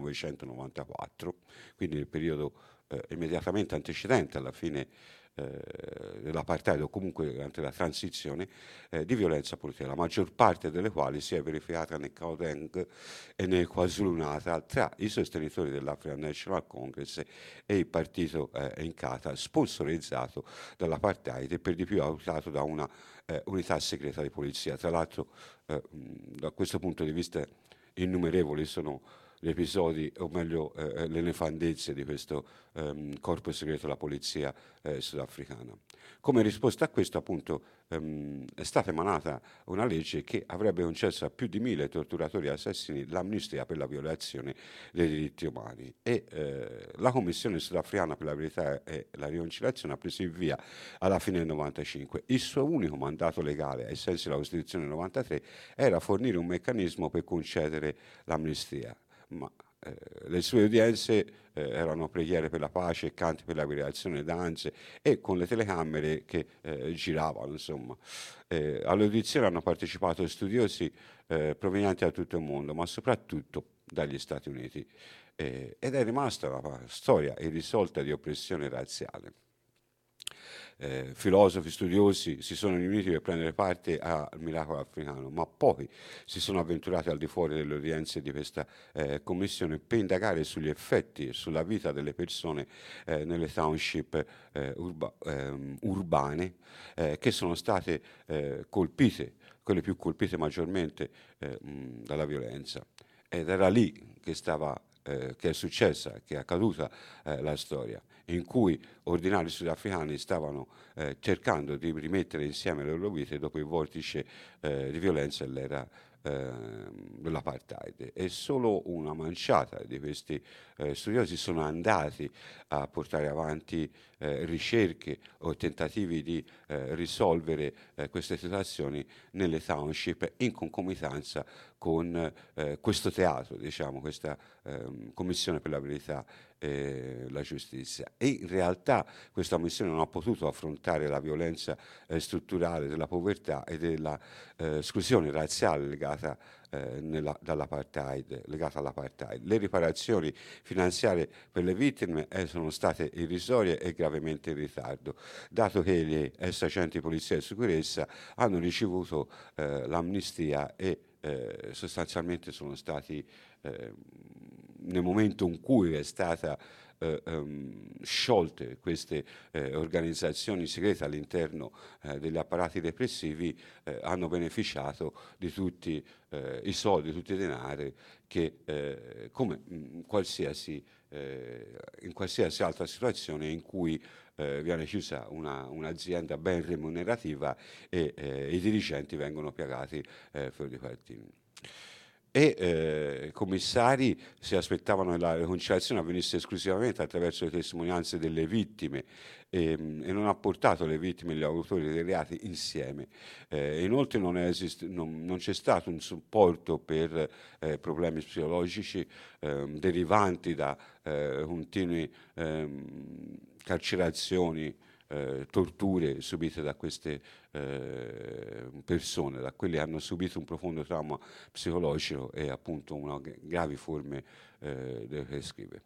1994, quindi nel periodo immediatamente antecedente alla fine dell'apartheid, o comunque durante la transizione, di violenza politica, la maggior parte delle quali si è verificata nel Gauteng e nel KwaZulu-Natal tra i sostenitori dell'African National Congress e il partito Inkatha, sponsorizzato dall'apartheid e per di più aiutato da una unità segreta di polizia. Tra l'altro, da questo punto di vista, innumerevoli sono gli episodi, o meglio le nefandezze di questo corpo segreto della polizia sudafricana. Come risposta a questo, appunto, è stata emanata una legge che avrebbe concesso a più di 1.000 torturatori e assassini l'amnistia per la violazione dei diritti umani. E la Commissione sudafricana per la verità e la riconciliazione ha preso il via alla fine del 95. Il suo unico mandato legale, ai sensi della Costituzione del 93, era fornire un meccanismo per concedere l'amnistia. Ma le sue udienze erano preghiere per la pace, canti per la creazione, danze, e con le telecamere che giravano, insomma. Alle audizioni hanno partecipato studiosi provenienti da tutto il mondo, ma soprattutto dagli Stati Uniti, ed è rimasta una storia irrisolta di oppressione razziale. Filosofi, studiosi si sono riuniti per prendere parte al miracolo africano, ma pochi si sono avventurati al di fuori delle udienze di questa commissione per indagare sugli effetti e sulla vita delle persone nelle township urbane che sono state colpite, quelle più colpite maggiormente dalla violenza. Ed era lì che stava che è successa, che è accaduta la storia, in cui ordinari sudafricani stavano cercando di rimettere insieme le loro vite dopo il vortice di violenza dell'era dell'apartheid, e solo una manciata di questi studiosi sono andati a portare avanti ricerche o tentativi di risolvere queste situazioni nelle township in concomitanza con questo teatro, diciamo, questa commissione per la verità e la giustizia. E in realtà questa missione non ha potuto affrontare la violenza strutturale della povertà e della esclusione razziale legata all'apartheid. Le riparazioni finanziarie per le vittime sono state irrisorie e gravemente in ritardo, dato che gli ex agenti di polizia e sicurezza hanno ricevuto l'amnistia e sostanzialmente sono stati, nel momento in cui è stata sciolte queste organizzazioni segrete all'interno degli apparati repressivi, hanno beneficiato di tutti i soldi, tutti i denari che come in qualsiasi altra situazione in cui viene chiusa un'azienda ben remunerativa e i dirigenti vengono pagati fuori di partito. I commissari si aspettavano che la riconciliazione avvenisse esclusivamente attraverso le testimonianze delle vittime e non ha portato le vittime e gli autori dei reati insieme. Inoltre non c'è stato un supporto per problemi psicologici derivanti da continue carcerazioni, torture subite da queste persone, da quelli che hanno subito un profondo trauma psicologico e appunto una gravi forme delle prescrive.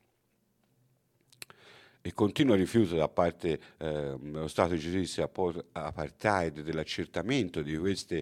Il continuo rifiuto da parte dello Stato di giustizia apartheid dell'accertamento di questi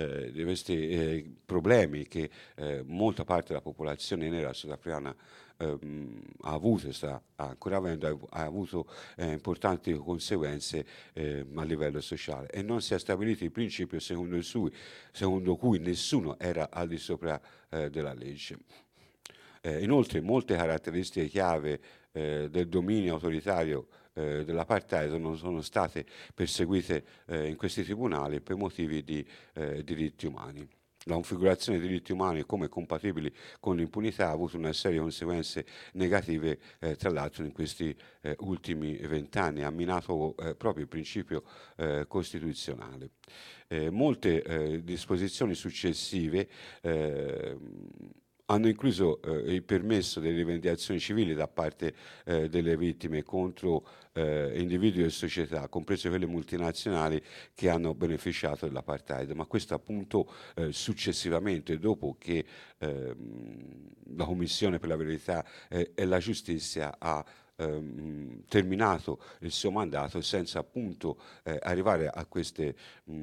problemi che molta parte della popolazione nera sudafricana ha avuto e sta ancora avendo, ha avuto importanti conseguenze a livello sociale, e non si è stabilito il principio secondo cui nessuno era al di sopra della legge. Inoltre molte caratteristiche chiave del dominio autoritario dell'apartheid non sono state perseguite in questi tribunali per motivi di diritti umani. La configurazione dei diritti umani come compatibili con l'impunità ha avuto una serie di conseguenze negative, tra l'altro in questi ultimi 20 anni, ha minato proprio il principio costituzionale. Molte disposizioni successive hanno incluso il permesso delle rivendicazioni civili da parte delle vittime contro individui e società, comprese quelle multinazionali che hanno beneficiato dell'apartheid, ma questo appunto successivamente, dopo che la Commissione per la verità e la giustizia ha terminato il suo mandato senza appunto arrivare a questo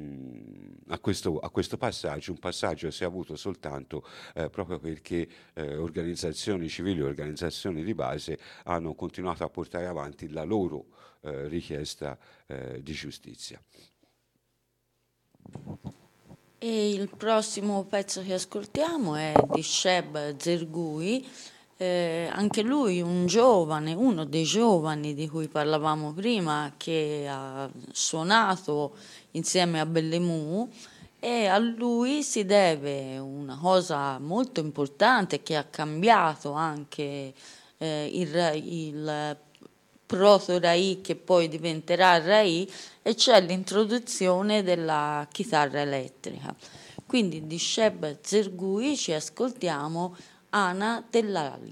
passaggio, un passaggio che si è avuto soltanto proprio perché organizzazioni civili, organizzazioni di base hanno continuato a portare avanti la loro richiesta di giustizia. E il prossimo pezzo che ascoltiamo è di Sheb Zergui. Anche lui uno dei giovani di cui parlavamo prima, che ha suonato insieme a Bellemou, e a lui si deve una cosa molto importante che ha cambiato anche il proto-Rai, che poi diventerà Rai, e cioè l'introduzione della chitarra elettrica. Quindi di Sheb Zergui ci ascoltiamo Ana Dellali.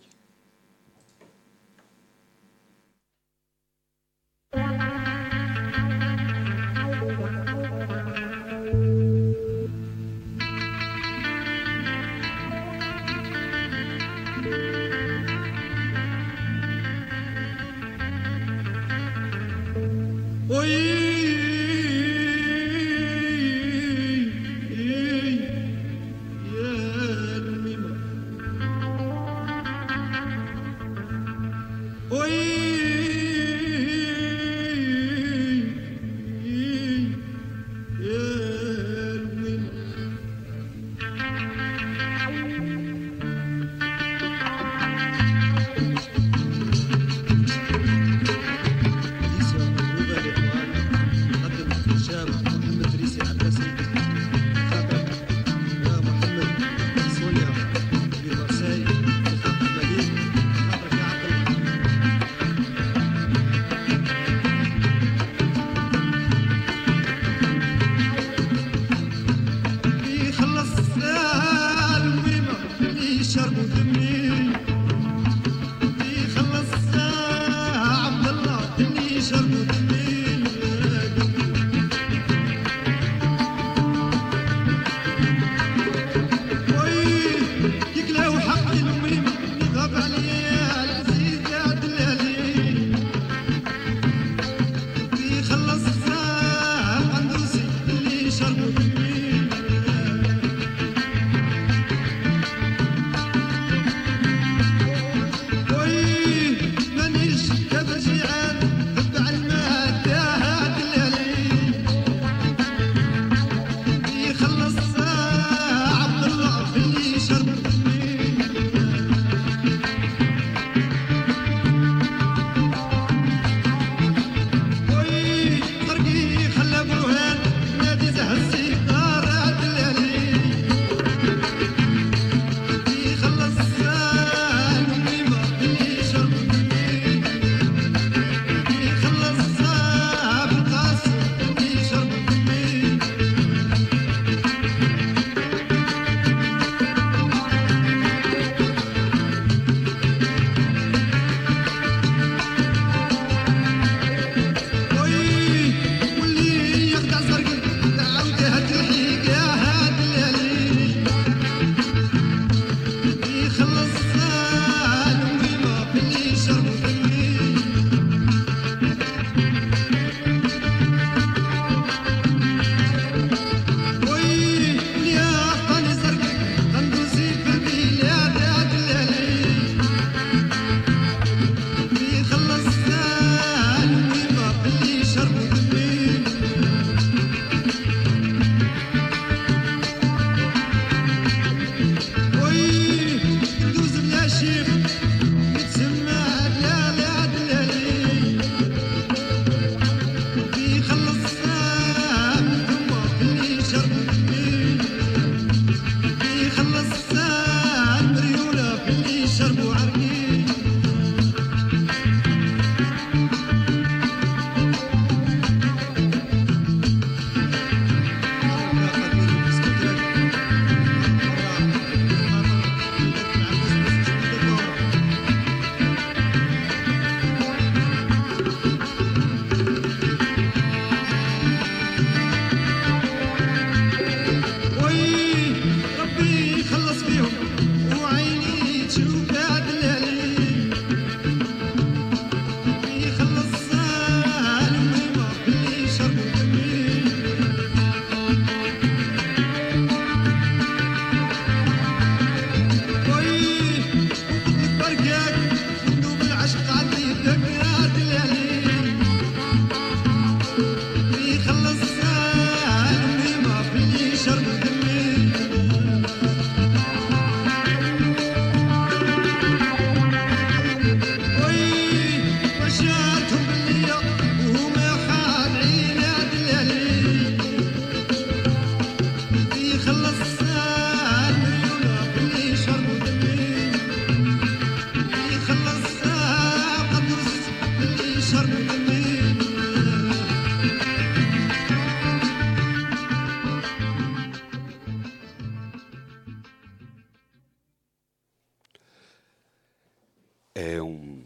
È un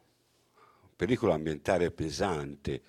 pericolo ambientale pesante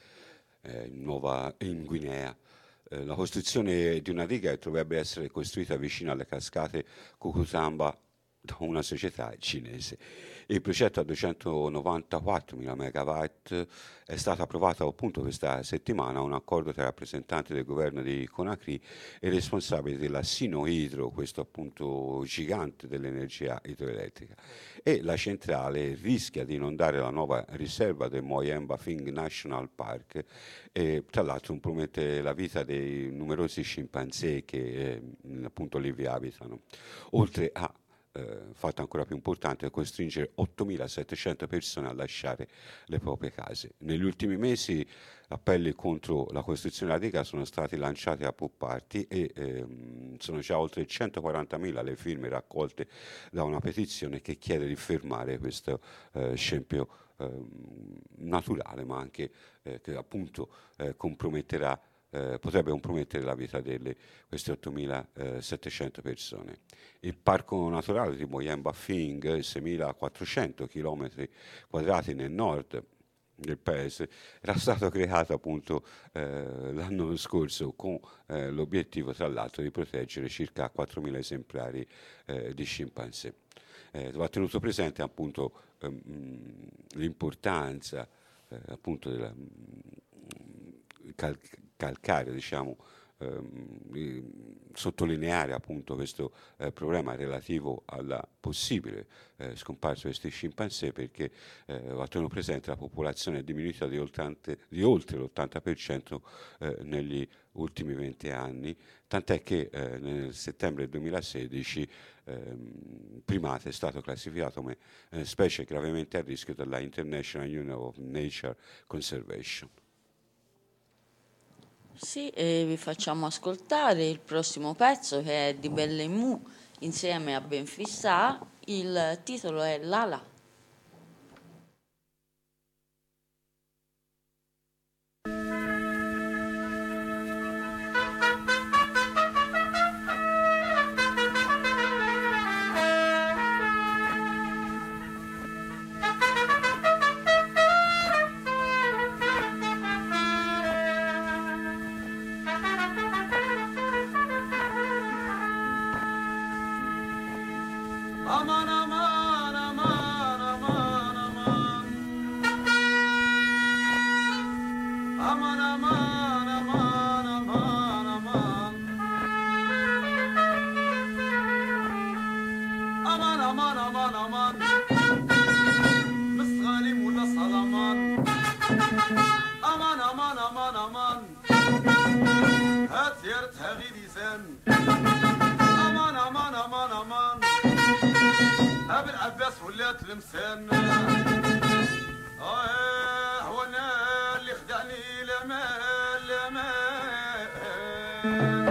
in Guinea. La costruzione di una diga che dovrebbe essere costruita vicino alle cascate Kukutamba da una società cinese. Il progetto a 294.000 megawatt è stato approvato appunto questa settimana, un accordo tra i rappresentanti del governo di Conakry e i responsabili della Sinohydro, questo appunto gigante dell'energia idroelettrica. E la centrale rischia di inondare la nuova riserva del Moyemba Fing National Park e tra l'altro compromette la vita dei numerosi scimpanzé che appunto lì vi abitano, oltre a fatto ancora più importante, costringere 8.700 persone a lasciare le proprie case. Negli ultimi mesi appelli contro la costruzione della diga sono stati lanciati a più parti e sono già oltre 140.000 le firme raccolte da una petizione che chiede di fermare questo scempio naturale, ma anche che appunto comprometterà potrebbe compromettere la vita di queste 8.700 persone. Il parco naturale di Moyen Baffing, 6.400 km quadrati nel nord del paese, era stato creato appunto l'anno scorso con l'obiettivo tra l'altro di proteggere circa 4.000 esemplari di scimpanzé. Va tenuto presente appunto l'importanza appunto della calcare, diciamo, sottolineare appunto questo problema relativo alla possibile scomparsa di questi scimpanzé, perché va tenuto presente la popolazione è diminuita di oltre l'80% negli ultimi 20 anni, tant'è che nel settembre 2016 primate è stato classificato come specie gravemente a rischio dalla International Union of Nature Conservation. Sì, e vi facciamo ascoltare il prossimo pezzo, che è di Belle Mou insieme a Benfissa. Il titolo è Lala. Aman aman aman aman aman aman aman aman aman aman aman aman aman aman مسغالي ولا صلامان aman aman aman aman هات يرتها غير يزان aman aman aman aman أبي العباس ولات لمسان هو أنا اللي خدعني لمان لمان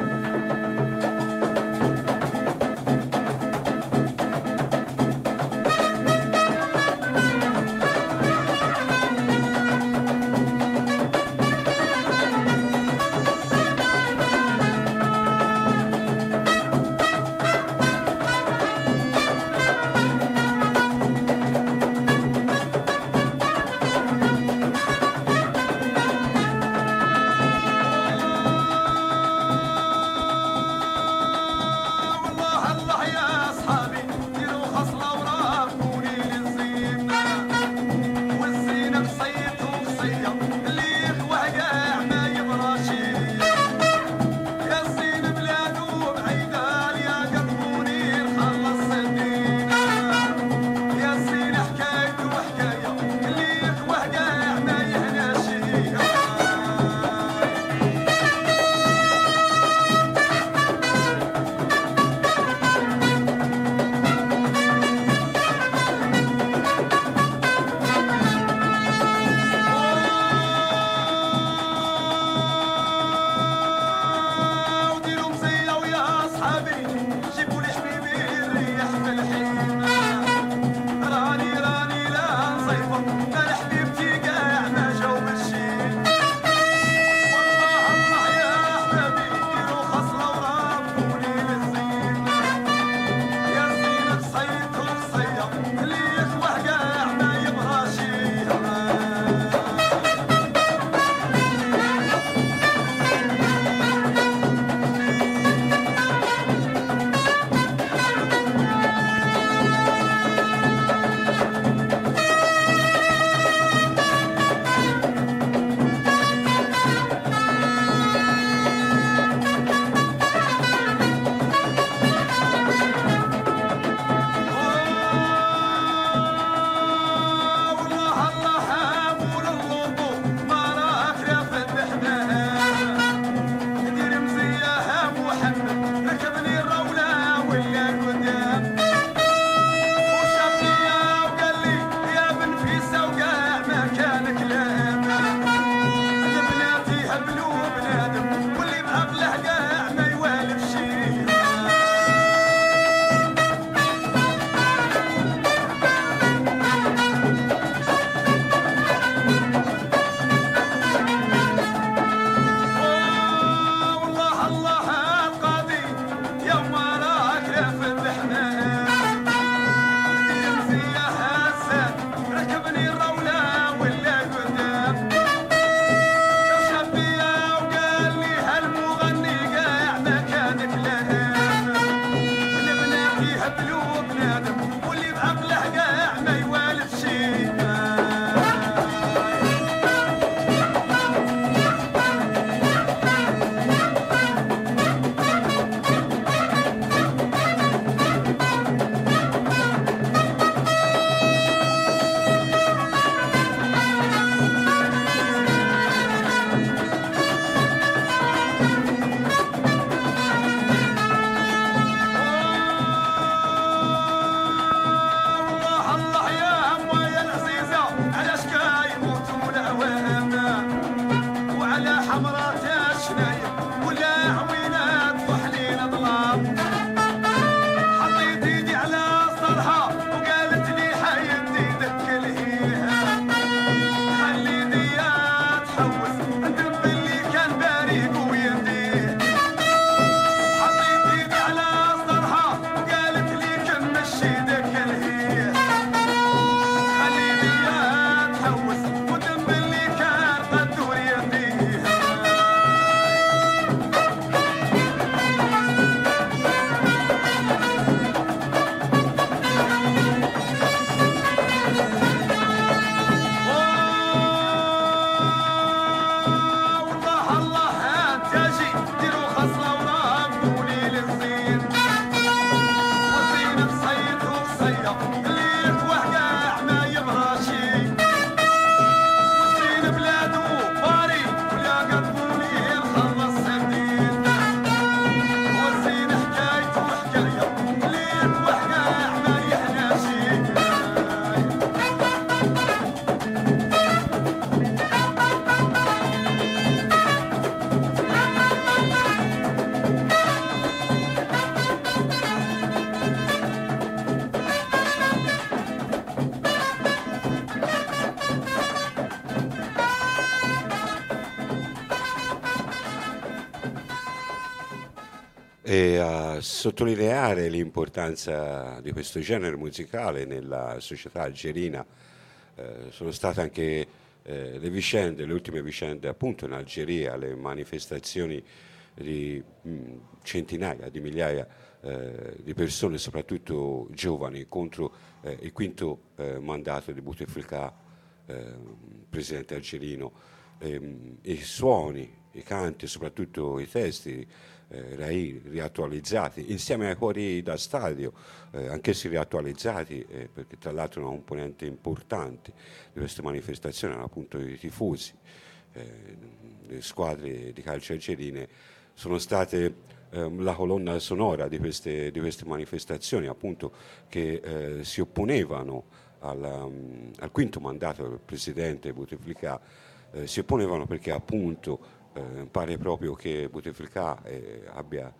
e a sottolineare l'importanza di questo genere musicale nella società algerina. Sono state anche le ultime vicende appunto in Algeria, le manifestazioni di centinaia di migliaia di persone, soprattutto giovani, contro il quinto mandato di Bouteflika, presidente algerino. I suoni, i canti, soprattutto i testi riattualizzati, insieme ai cori da stadio, anch'essi riattualizzati, perché tra l'altro una componente importante di queste manifestazioni erano appunto i tifosi. Le squadre di calcio algerine sono state la colonna sonora di queste manifestazioni, appunto, che si opponevano al quinto mandato del presidente Bouteflika. Si opponevano perché appunto pare proprio che Bouteflika abbia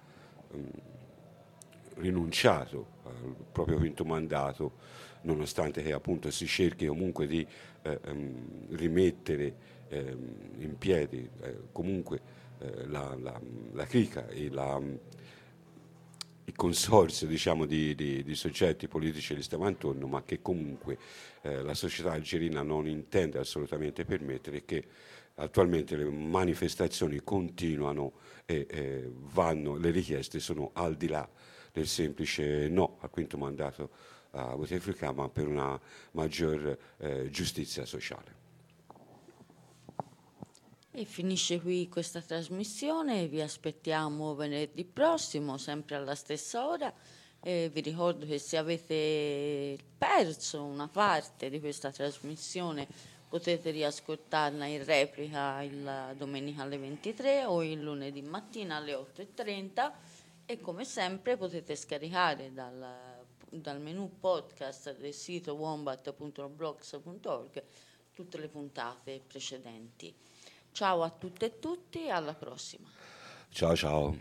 rinunciato al proprio quinto mandato, nonostante che appunto si cerchi comunque di rimettere in piedi comunque la crica e il consorzio, diciamo, di soggetti politici che gli stavano intorno, ma che comunque la società algerina non intende assolutamente permettere, che attualmente le manifestazioni continuano e le richieste sono al di là del semplice no al quinto mandato a Bouteflika, ma per una maggior giustizia sociale. E finisce qui questa trasmissione, vi aspettiamo venerdì prossimo, sempre alla stessa ora. Vi ricordo che se avete perso una parte di questa trasmissione potete riascoltarla in replica il domenica alle 23 o il lunedì mattina alle 8:30, e come sempre potete scaricare dal menu podcast del sito wombat.blogs.org tutte le puntate precedenti. Ciao a tutte e tutti, alla prossima. Ciao ciao.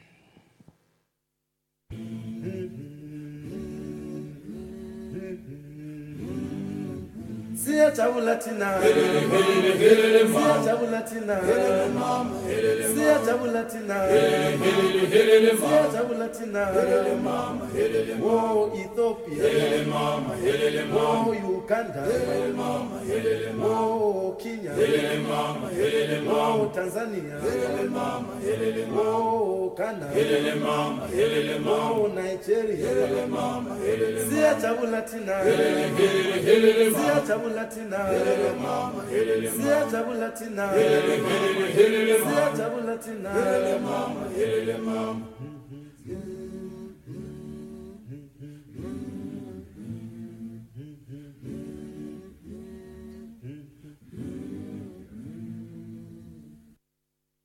Siyajabula thina, siyajabula thina, siyajabula thina, siyajabula thina. Oh Ethiopia, oh Uganda, oh Kenya, oh Tanzania, oh Ghana, oh Nigeria. Siyajabula thina, siyajabula thina, siyajabula thina, siyajabula thina.